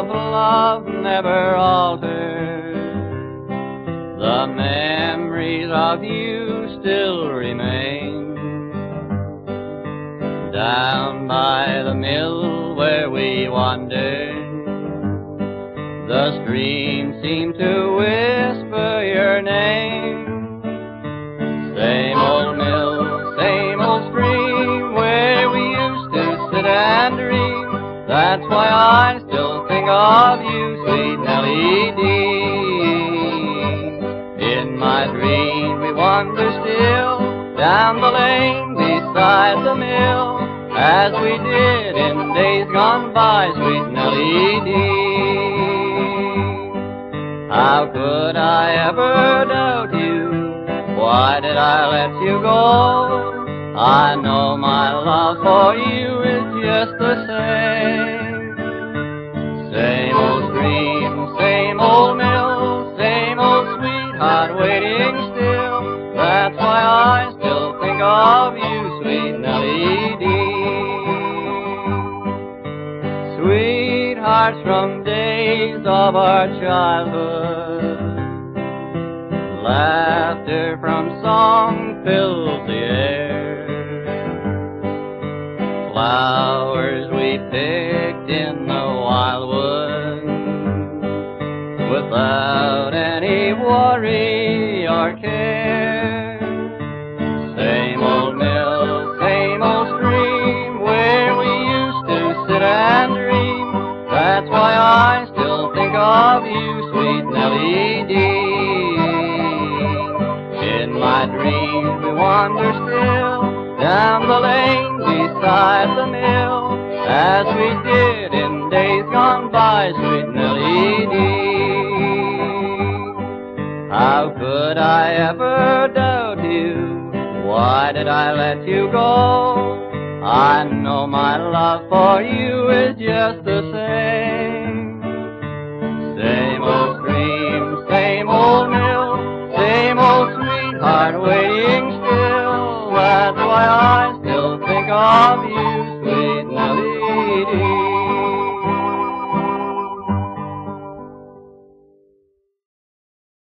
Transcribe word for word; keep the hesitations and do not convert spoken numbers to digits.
of love never altered. The memories of you still remain. Down by the mill where we wandered, the stream seemed to whisper your name. Same old mill, same old stream, where we used to sit and dream. That's why I still think of you, sweet Nellie Dean. In my dream we wander still down the lane beside the mill, as we did in days gone by, sweet Nellie Dean. How could I ever doubt you? Why did I let you go? I know my love for you is just the same. Same old stream, same old mill, same old sweetheart waiting still. That's why I still think of you, sweet Nellie Dean. Sweethearts from days of our childhood, laughter from song fills the air. Flowers we picked in the wildwood, without any worry or care. Same old mill, same old stream, where we used to sit and dream. That's why I still think of you, sweet Nellie Dean. In my dreams we wander still down the lane beside the mill, as we did in days gone by, sweet Nellie Dean. How could I ever doubt you? Why did I let you go? I know my love for you is just the same. Same old stream, same old mill, same old sweetheart waiting still. That's why I still think of you.